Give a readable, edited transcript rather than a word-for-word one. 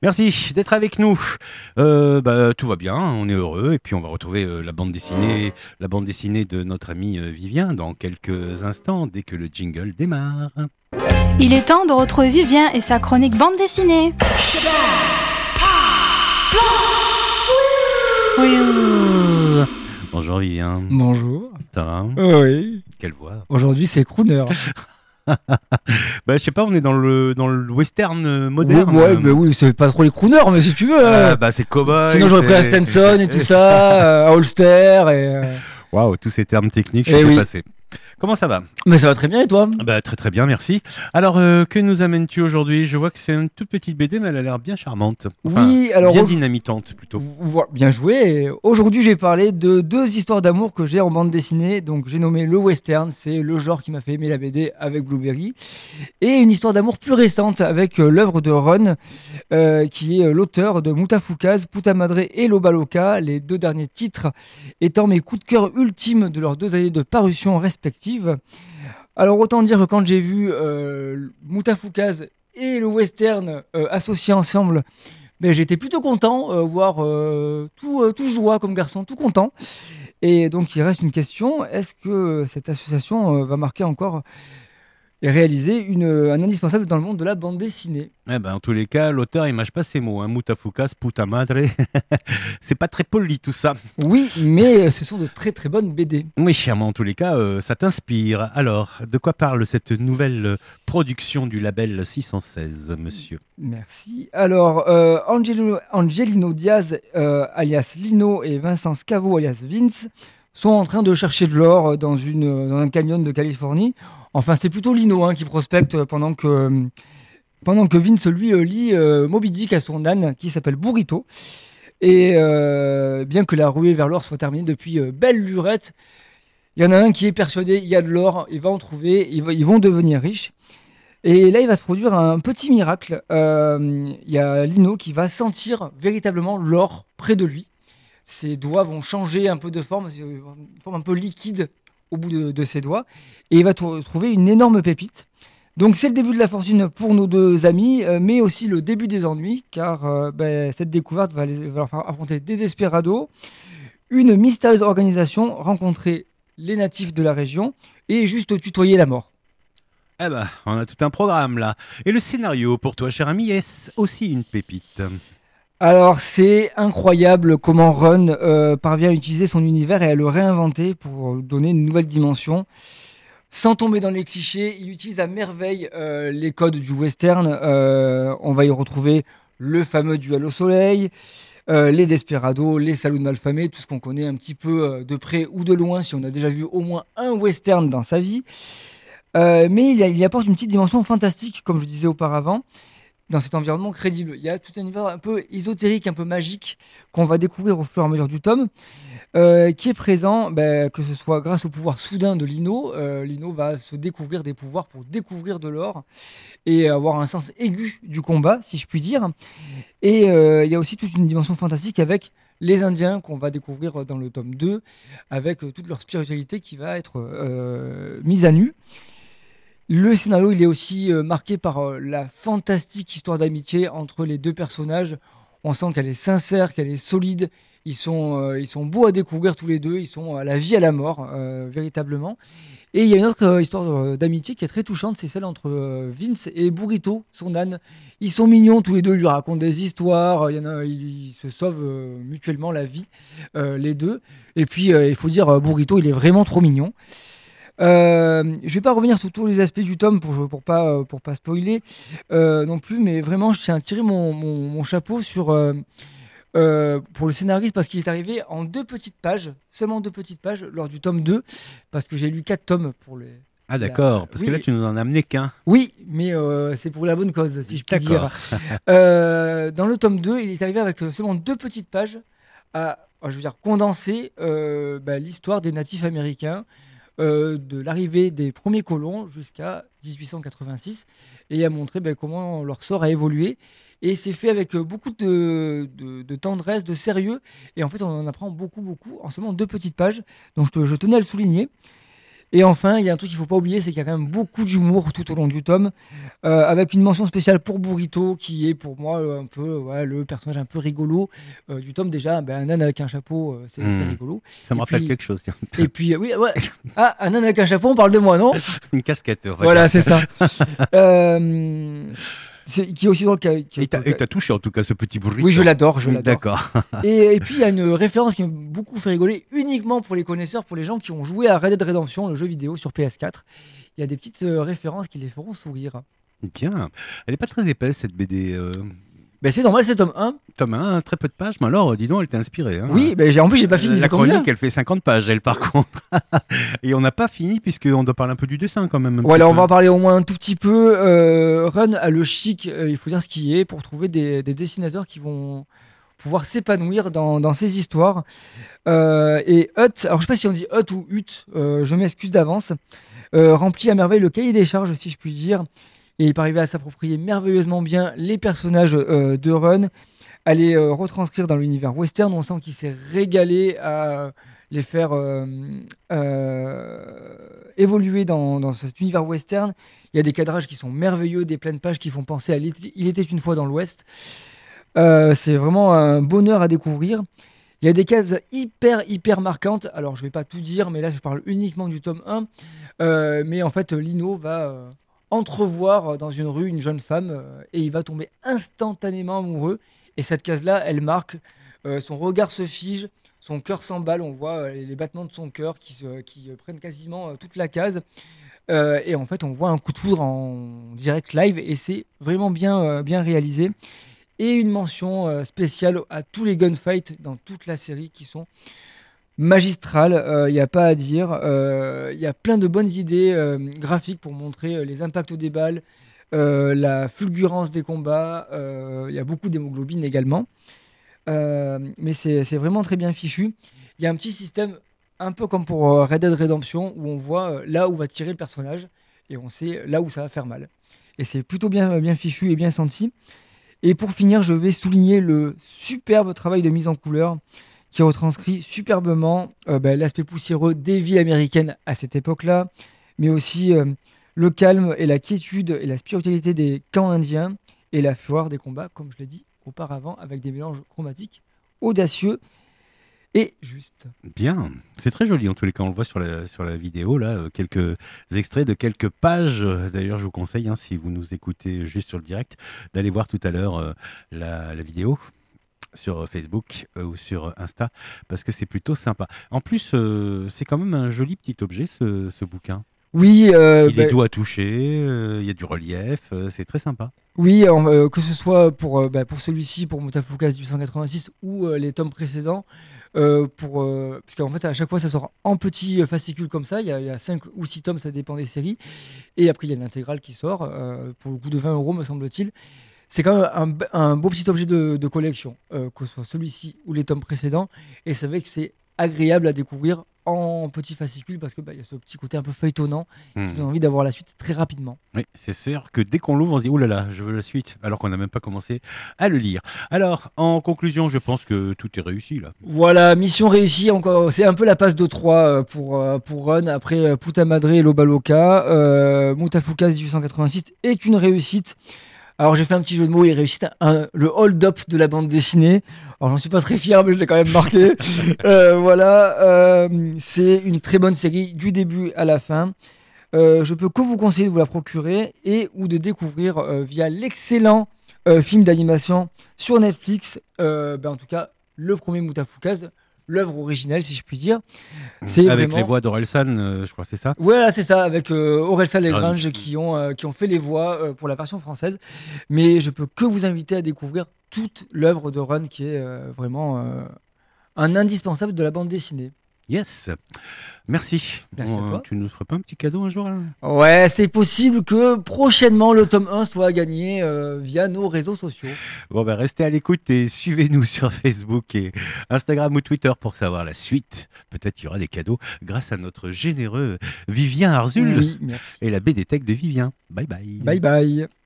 Merci d'être avec nous. Tout va bien, on est heureux et puis on va retrouver la bande dessinée de notre ami Vivien dans quelques instants dès que le jingle démarre. Il est temps de retrouver Vivien et sa chronique bande dessinée. Oui. Bonjour Vivien. Bonjour. Ça va ? Oui. Quelle voix ? Aujourd'hui, c'est crooner. Je sais pas, on est dans le western moderne. Ouais, mais oui, c'est pas trop les crooners, mais si tu veux. C'est cowboy. Sinon, j'aurais pris la Stenson et tout ça, Holster et. Waouh, tous ces termes techniques, je Eh suis oui. dépassé. Comment ça va ? Mais ça va très bien et toi ? Très très bien, merci. Alors, que nous amènes-tu aujourd'hui ? Je vois que c'est une toute petite BD, mais elle a l'air bien charmante. Oui, alors bien dynamitante plutôt. Bien joué. Aujourd'hui, j'ai parlé de deux histoires d'amour que j'ai en bande dessinée. Donc, j'ai nommé le western, c'est le genre qui m'a fait aimer la BD avec Blueberry, et une histoire d'amour plus récente avec l'œuvre de Ron, qui est l'auteur de Mutafoukaz, Puta Madre et Loba Loca, les deux derniers titres étant mes coups de cœur ultimes de leurs 2 années de parution respectives. Alors autant dire que quand j'ai vu Mutafoukaz et le western associés ensemble, j'étais plutôt content, voir tout joie comme garçon, tout content. Et donc il reste une question, est-ce que cette association va marquer encore et réaliser un indispensable dans le monde de la bande dessinée ? En tous les cas, l'auteur il mâche pas ses mots. Mutafoukaz, puta madre, c'est pas très poli tout ça. Oui, mais ce sont de très très bonnes BD. Oui, mais en tous les cas, ça t'inspire. Alors, de quoi parle cette nouvelle production du label 616, monsieur ? Merci. Alors, Angelino Diaz, alias Lino, et Vincent Scavo, alias Vince, sont en train de chercher de l'or dans un canyon de Californie. Enfin, c'est plutôt Lino qui prospecte pendant que Vince, lui, lit Moby Dick à son âne qui s'appelle Burrito. Et bien que la ruée vers l'or soit terminée depuis belle lurette, il y en a un qui est persuadé il y a de l'or, il va en trouver, ils vont devenir riches. Et là, il va se produire un petit miracle. Il y a Lino qui va sentir véritablement l'or près de lui. Ses doigts vont changer un peu de forme, une forme un peu liquide au bout de ses doigts. Et il va trouver une énorme pépite. Donc c'est le début de la fortune pour nos deux amis, mais aussi le début des ennuis, car cette découverte va leur faire affronter des desperados, une mystérieuse organisation, rencontrer les natifs de la région et juste tutoyer la mort. On a tout un programme là. Et le scénario pour toi, cher ami, est aussi une pépite ? Alors c'est incroyable comment Ron parvient à utiliser son univers et à le réinventer pour donner une nouvelle dimension. Sans tomber dans les clichés, il utilise à merveille les codes du western. On va y retrouver le fameux duel au soleil, les desperados, les salauds malfamés, tout ce qu'on connaît un petit peu de près ou de loin si on a déjà vu au moins un western dans sa vie. Mais il apporte une petite dimension fantastique, comme je disais auparavant, dans cet environnement crédible. Il y a tout un univers un peu ésotérique, un peu magique, qu'on va découvrir au fur et à mesure du tome, qui est présent, que ce soit grâce au pouvoir soudain de Lino. Lino va se découvrir des pouvoirs pour découvrir de l'or et avoir un sens aigu du combat, si je puis dire. Et il y a aussi toute une dimension fantastique avec les Indiens qu'on va découvrir dans le tome 2, avec toute leur spiritualité qui va être mise à nu. Le scénario, il est aussi marqué par la fantastique histoire d'amitié entre les deux personnages. On sent qu'elle est sincère, qu'elle est solide. Ils sont beaux à découvrir tous les deux. Ils sont à la vie, à la mort, véritablement. Et il y a une autre histoire d'amitié qui est très touchante. C'est celle entre Vince et Burrito, son âne. Ils sont mignons tous les deux. Ils lui racontent des histoires. Ils se sauvent mutuellement la vie, les deux. Et puis, il faut dire, Burrito, il est vraiment trop mignon. Je vais pas revenir sur tous les aspects du tome pour pas spoiler non plus, mais vraiment je tiens à tirer mon chapeau pour le scénariste, parce qu'il est arrivé en seulement 2 petites pages lors du tome 2, parce que j'ai lu 4 tomes pour les... Ah d'accord, parce que là tu nous en as amené qu'un. Oui, mais c'est pour la bonne cause, si je puis dire. Dans le tome 2, il est arrivé avec seulement 2 petites pages à condenser l'histoire des natifs américains, de l'arrivée des premiers colons jusqu'à 1886, et à montrer comment leur sort a évolué. Et c'est fait avec beaucoup de tendresse, de sérieux, et en fait on en apprend beaucoup en seulement 2 petites pages, donc je tenais à le souligner. Et enfin, il y a un truc qu'il ne faut pas oublier, c'est qu'il y a quand même beaucoup d'humour tout au long du tome, avec une mention spéciale pour Burrito, qui est pour moi un peu le personnage un peu rigolo du tome. Déjà, un âne avec un chapeau, c'est rigolo. Ça me rappelle quelque chose. Tiens. Et puis, oui, ouais. Ah, un âne avec un chapeau, on parle de moi, non? Une casquette. Voilà, c'est ça. Qui est aussi drôle. Et t'as touché en tout cas ce petit Burrito. Oui, je l'adore. D'accord. Et puis il y a une référence qui m'a beaucoup fait rigoler, uniquement pour les connaisseurs, pour les gens qui ont joué à Red Dead Redemption, le jeu vidéo sur PS4. Il y a des petites références qui les feront sourire. Bien. Elle n'est pas très épaisse cette BD. C'est normal, c'est tome 1. Tome 1, très peu de pages, mais alors, dis donc, elle t'a inspiré. Hein. Oui, en plus, j'ai pas fini. La chronique, elle fait 50 pages, elle, par contre. Et on n'a pas fini, puisqu'on doit parler un peu du dessin, quand même. Voilà, on va en parler au moins un tout petit peu. Run a le chic, il faut dire ce qui est, pour trouver des dessinateurs qui vont pouvoir s'épanouir dans ces histoires. Et Hut, alors je sais pas si on dit Hut ou Hut, je m'excuse d'avance, remplit à merveille le cahier des charges, si je puis dire. Et il peut arriver à s'approprier merveilleusement bien les personnages de Run, à les retranscrire dans l'univers western. On sent qu'il s'est régalé à les faire évoluer dans cet univers western. Il y a des cadrages qui sont merveilleux, des pleines pages qui font penser à Il était une fois dans l'Ouest. C'est vraiment un bonheur à découvrir. Il y a des cases hyper marquantes. Alors, je ne vais pas tout dire, mais là, je parle uniquement du tome 1. Mais en fait, Lino va entrevoir dans une rue une jeune femme et il va tomber instantanément amoureux. Et cette case-là, elle marque. Son regard se fige, son cœur s'emballe. On voit les battements de son cœur qui prennent quasiment toute la case. Et en fait, on voit un coup de foudre en direct live et c'est vraiment bien réalisé. Et une mention spéciale à tous les gunfights dans toute la série qui sont magistrales, il n'y a pas à dire. Il y a plein de bonnes idées graphiques pour montrer les impacts des balles, la fulgurance des combats. Il y a beaucoup d'hémoglobine également. Mais c'est vraiment très bien fichu. Il y a un petit système, un peu comme pour Red Dead Redemption, où on voit là où va tirer le personnage et on sait là où ça va faire mal. Et c'est plutôt bien fichu et bien senti. Et pour finir, je vais souligner le superbe travail de mise en couleur qui retranscrit superbement l'aspect poussiéreux des villes américaines à cette époque-là, mais aussi le calme et la quiétude et la spiritualité des camps indiens et la fureur des combats, comme je l'ai dit auparavant, avec des mélanges chromatiques audacieux et justes. Bien, c'est très joli en tous les cas, on le voit sur la vidéo, là, quelques extraits de quelques pages. D'ailleurs, je vous conseille, si vous nous écoutez juste sur le direct, d'aller voir tout à l'heure la vidéo sur Facebook ou sur Insta, parce que c'est plutôt sympa. En plus, c'est quand même un joli petit objet, ce bouquin. Oui, il est doux à toucher, il y a du relief, c'est très sympa. Oui, que ce soit pour celui-ci, pour Mutafukas du 186 ou les tomes précédents, parce qu'en fait à chaque fois ça sort en petits fascicules comme ça, il y a 5 ou 6 tomes, ça dépend des séries, et après il y a l'intégrale qui sort, pour le coût de 20 € me semble-t-il. C'est quand même un beau petit objet de collection, que ce soit celui-ci ou les tomes précédents, et c'est vrai que c'est agréable à découvrir en petits fascicules parce que y a ce petit côté un peu feuilletonnant qui donne envie d'avoir la suite très rapidement. Oui, c'est sûr que dès qu'on l'ouvre, on se dit « Oh là là, je veux la suite », alors qu'on n'a même pas commencé à le lire. Alors, en conclusion, je pense que tout est réussi là. Voilà, mission réussie. Encore, c'est un peu la passe de 3 pour Run après Puta Madre et Loba Loca. Mutafukas 1886 est une réussite. Alors j'ai fait un petit jeu de mots, il réussit le hold-up de la bande dessinée. Alors j'en suis pas très fier, mais je l'ai quand même marqué. Voilà, c'est une très bonne série du début à la fin. Je peux que vous conseiller de vous la procurer et ou de découvrir via l'excellent film d'animation sur Netflix. En tout cas, le premier Mutafukas, l'œuvre originale, si je puis dire. C'est avec vraiment les voix d'Orelsan, je crois, c'est ça ? Voilà, c'est ça, avec Orelsan Lagrange qui ont fait les voix pour la version française. Mais je peux que vous inviter à découvrir toute l'œuvre de Run qui est vraiment un indispensable de la bande dessinée. Yes, merci. Merci à toi. Tu nous ferais pas un petit cadeau un jour là ? Ouais, c'est possible que prochainement le tome 1 soit gagné via nos réseaux sociaux. Bon, restez à l'écoute et suivez-nous sur Facebook et Instagram ou Twitter pour savoir la suite. Peut-être qu'il y aura des cadeaux grâce à notre généreux Vivien Arzul. Oui, merci. Et la BD Tech de Vivien. Bye bye. Bye bye.